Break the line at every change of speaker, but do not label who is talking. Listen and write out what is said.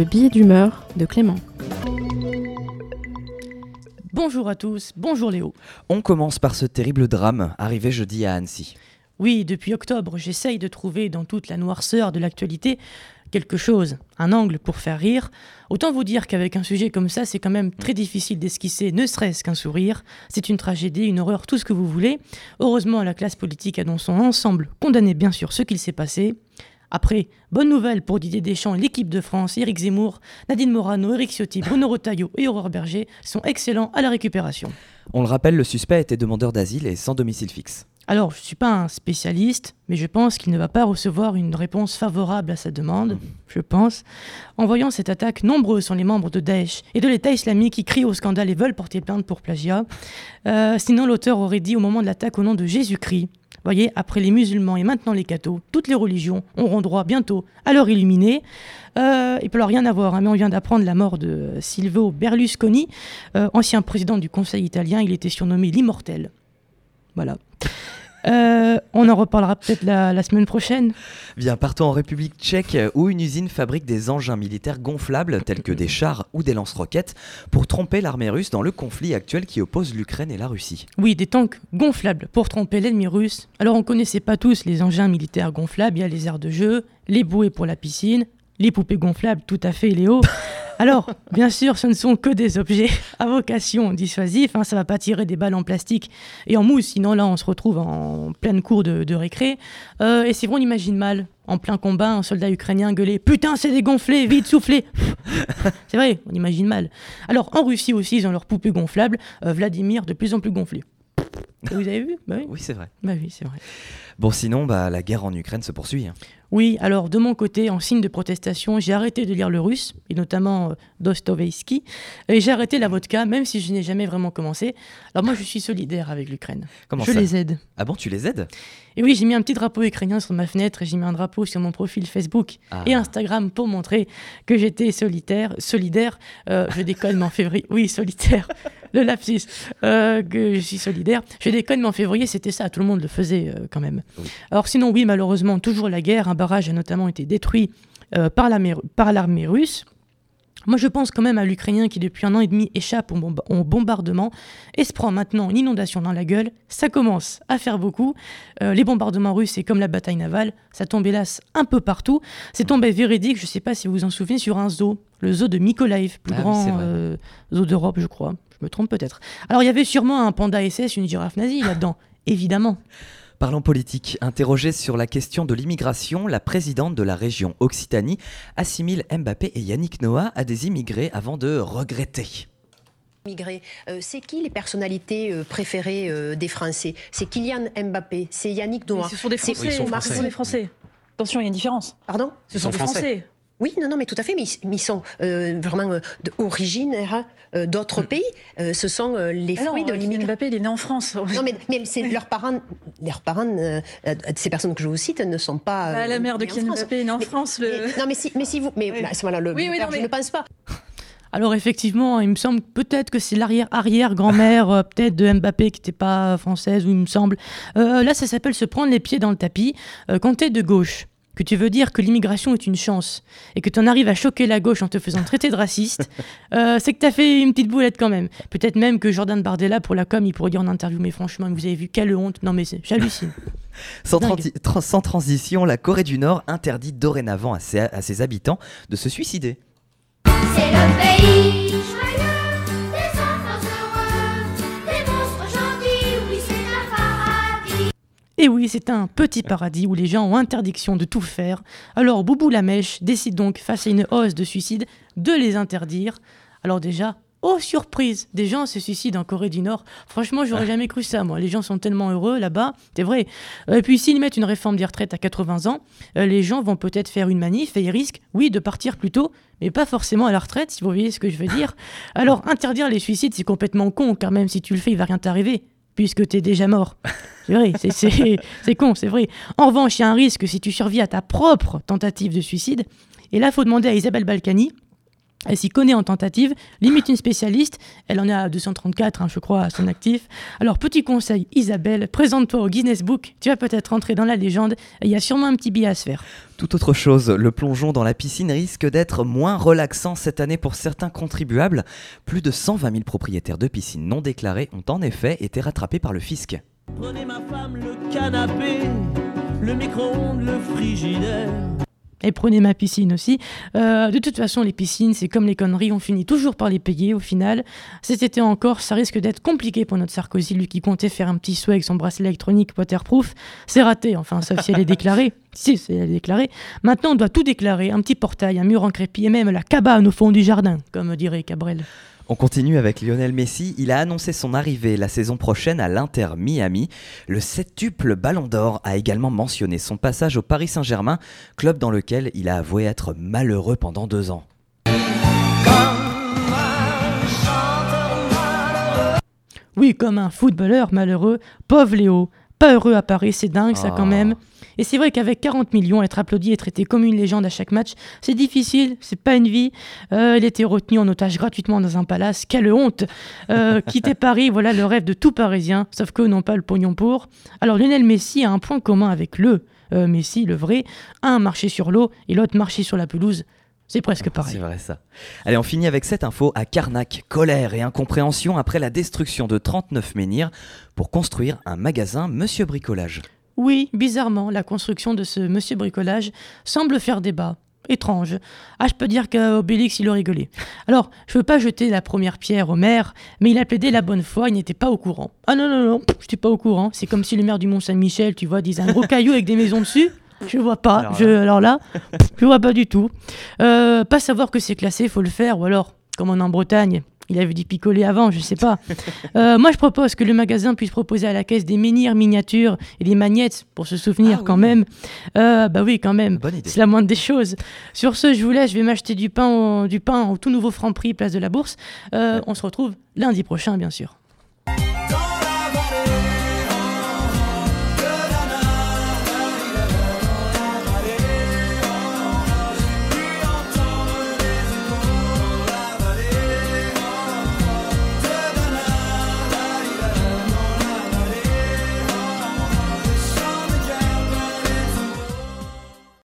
le billet d'humeur de Clément.
Bonjour à tous, bonjour Léo.
On commence par ce terrible drame arrivé jeudi à Annecy.
Oui, depuis octobre, j'essaye de trouver dans toute la noirceur de l'actualité quelque chose, un angle pour faire rire. Autant vous dire qu'avec un sujet comme ça, c'est quand même très difficile d'esquisser ne serait-ce qu'un sourire. C'est une tragédie, une horreur, tout ce que vous voulez. Heureusement, la classe politique a dans son ensemble condamné bien sûr ce qu'il s'est passé. Après, bonne nouvelle pour Didier Deschamps et l'équipe de France, Éric Zemmour, Nadine Morano, Éric Ciotti, Bruno Retailleau et Aurore Berger sont excellents à la récupération.
On le rappelle, le suspect était demandeur d'asile et sans domicile fixe.
Alors, je ne suis pas un spécialiste, mais je pense qu'il ne va pas recevoir une réponse favorable à sa demande, je pense. En voyant cette attaque, nombreux sont les membres de Daesh et de l'État islamique qui crient au scandale et veulent porter plainte pour plagiat. Sinon, l'auteur aurait dit au moment de l'attaque au nom de Jésus-Christ. Voyez, après les musulmans et maintenant les cathos, toutes les religions auront droit bientôt à leur illuminé. Il peut alors rien avoir, mais on vient d'apprendre la mort de Silvio Berlusconi, ancien président du Conseil italien. Il était surnommé l'Immortel. Voilà. On en reparlera peut-être la semaine prochaine.
Bien, partons en République tchèque où une usine fabrique des engins militaires gonflables tels que des chars ou des lance-roquettes pour tromper l'armée russe dans le conflit actuel qui oppose l'Ukraine et la Russie.
Oui, des tanks gonflables pour tromper l'ennemi russe. Alors on connaissait pas tous les engins militaires gonflables, il y a les aires de jeu, les bouées pour la piscine, les poupées gonflables, tout à fait Léo. Alors, bien sûr, ce ne sont que des objets à vocation dissuasive, ça va pas tirer des balles en plastique et en mousse, sinon là on se retrouve en pleine cour de récré. Et c'est vrai, on imagine mal, en plein combat, un soldat ukrainien gueuler « Putain, c'est dégonflé, vite, soufflez !» C'est vrai, on imagine mal. Alors, en Russie aussi, ils ont leurs poupées gonflables, Vladimir de plus en plus gonflé. Vous avez vu ? Bah oui.
Oui, c'est vrai.
Bah oui, c'est vrai.
Bon, sinon, la guerre en Ukraine se poursuit.
Oui, alors de mon côté, en signe de protestation, j'ai arrêté de lire le russe, et notamment Dostoïevski, et j'ai arrêté la vodka, même si je n'ai jamais vraiment commencé. Alors moi, je suis solidaire avec l'Ukraine.
Comment
je
ça ?
les aide.
Ah bon, tu les aides ?
Et oui, j'ai mis un petit drapeau ukrainien sur ma fenêtre, et j'ai mis un drapeau sur mon profil Facebook et Instagram pour montrer que j'étais solidaire. Je déconne, mais en février... Oui, solitaire, le lapsus, que je suis solidaire. Je déconne, mais en février, c'était ça, tout le monde le faisait quand même. Oui. Alors sinon, oui, malheureusement, toujours la guerre. Un barrage a notamment été détruit par l'armée russe. Moi, je pense quand même à l'Ukrainien qui, depuis 1 an et demi, échappe au bombardement et se prend maintenant une inondation dans la gueule. Ça commence à faire beaucoup. Les bombardements russes, c'est comme la bataille navale. Ça tombe hélas un peu partout. C'est tombé véridique, je ne sais pas si vous vous en souvenez, sur un zoo. Le zoo de Mykolaïv, plus grand zoo d'Europe, je crois. Je me trompe peut-être. Alors, il y avait sûrement un panda SS, une girafe nazie là-dedans, évidemment.
Parlons politique. Interrogée sur la question de l'immigration, la présidente de la région Occitanie assimile Mbappé et Yannick Noah à des immigrés avant de regretter.
Immigrés, c'est qui les personnalités préférées des Français ? C'est Kylian Mbappé, c'est Yannick Noah.
Ce sont des Français.
Oui,
Ce sont des Français. Attention, il y a une différence.
Pardon ?
Ce sont des Français.
Oui, non, mais tout à fait, mais ils sont vraiment originaires d'autres pays. Ce sont les fruits de l'immigration.
Mbappé, il est né en France.
Non, mais c'est leurs parents, ces personnes que je vous cite, ne sont pas.
La mère de Kylian Mbappé est née en France.
Non, mais si vous. Mais à ce moment-là, je ne pense pas.
Alors effectivement, il me semble peut-être que c'est l'arrière-grand-mère peut-être de Mbappé qui n'était pas française, ou il me semble. Là, ça s'appelle se prendre les pieds dans le tapis. Quand tu es de gauche, que tu veux dire que l'immigration est une chance et que tu en arrives à choquer la gauche en te faisant traiter de raciste, c'est que tu as fait une petite boulette quand même. Peut-être même que Jordan Bardella, pour la com, il pourrait dire en interview, mais franchement, vous avez vu, quelle honte. Non mais j'hallucine.
Sans transition, la Corée du Nord interdit dorénavant à ses habitants de se suicider.
C'est le pays joyeux des enfants heureux, des monstres gentils, oui c'est un paradis.
Et oui, c'est un petit paradis où les gens ont interdiction de tout faire. Alors Boubou la Mèche décide donc, face à une hausse de suicides, de les interdire. Alors déjà, oh surprise, des gens se suicident en Corée du Nord. Franchement, j'aurais jamais cru ça, moi. Les gens sont tellement heureux là-bas, c'est vrai. Et puis s'ils mettent une réforme des retraites à 80 ans, les gens vont peut-être faire une manif et ils risquent, oui, de partir plus tôt, mais pas forcément à la retraite, si vous voyez ce que je veux dire. Alors interdire les suicides, c'est complètement con, car même si tu le fais, il va rien t'arriver, puisque t'es déjà mort. C'est vrai, c'est con, c'est vrai. En revanche, il y a un risque si tu survis à ta propre tentative de suicide. Et là, il faut demander à Isabelle Balkany, Elle s'y connaît en tentative, limite une spécialiste. Elle en est à 234, je crois, à son actif. Alors, petit conseil, Isabelle, présente-toi au Guinness Book. Tu vas peut-être rentrer dans la légende et il y a sûrement un petit billet à se faire.
Tout autre chose, le plongeon dans la piscine risque d'être moins relaxant cette année pour certains contribuables. Plus de 120 000 propriétaires de piscines non déclarées ont en effet été rattrapés par le fisc.
Prenez ma femme, le canapé, le micro-ondes, le frigidaire.
Et prenez ma piscine aussi. De toute façon, les piscines, c'est comme les conneries, on finit toujours par les payer au final. Cet été encore, ça risque d'être compliqué pour notre Sarkozy, lui qui comptait faire un petit saut avec son bracelet électronique waterproof. C'est raté, enfin, sauf si elle est déclarée. Si elle est déclarée. Maintenant, on doit tout déclarer, un petit portail, un mur en crépi et même la cabane au fond du jardin, comme dirait Cabrel.
On continue avec Lionel Messi. Il a annoncé son arrivée la saison prochaine à l'Inter Miami. Le septuple Ballon d'Or a également mentionné son passage au Paris Saint-Germain, club dans lequel il a avoué être malheureux pendant 2 ans.
Oui, comme un footballeur malheureux, pauvre Léo. Pas heureux à Paris, c'est dingue ça quand même. Et c'est vrai qu'avec 40 millions, être applaudi et traité comme une légende à chaque match, c'est difficile, c'est pas une vie. Il était retenu en otage gratuitement dans un palace, quelle honte. Quitter Paris, voilà le rêve de tout Parisien, sauf qu'eux n'ont pas le pognon pour. Alors Lionel Messi a un point commun avec Messi, le vrai. Un marché sur l'eau et l'autre marché sur la pelouse. C'est presque pareil.
C'est vrai ça. Allez, on finit avec cette info à Carnac. Colère et incompréhension après la destruction de 39 menhirs pour construire un magasin Monsieur Bricolage.
Oui, bizarrement, la construction de ce Monsieur Bricolage semble faire débat. Étrange. Ah, je peux dire qu'Obélix, il a rigolé. Alors, je veux pas jeter la première pierre au maire, mais il a plaidé la bonne foi, il n'était pas au courant. Ah non, je n'étais pas au courant. C'est comme si le maire du Mont-Saint-Michel, tu vois, disait un gros caillou avec des maisons dessus. Je vois pas. Alors là, je vois pas du tout. Pas savoir que c'est classé, faut le faire. Ou alors, comme on est en Bretagne, il avait dit picoler avant, je sais pas. Moi, je propose que le magasin puisse proposer à la caisse des menhirs miniatures et des magnettes pour se souvenir quand même. Bah oui, quand même.
Bonne idée.
C'est la moindre des choses. Sur ce, je vous laisse. Je vais m'acheter du pain au tout nouveau Franprix, place de la Bourse. On se retrouve lundi prochain, bien sûr.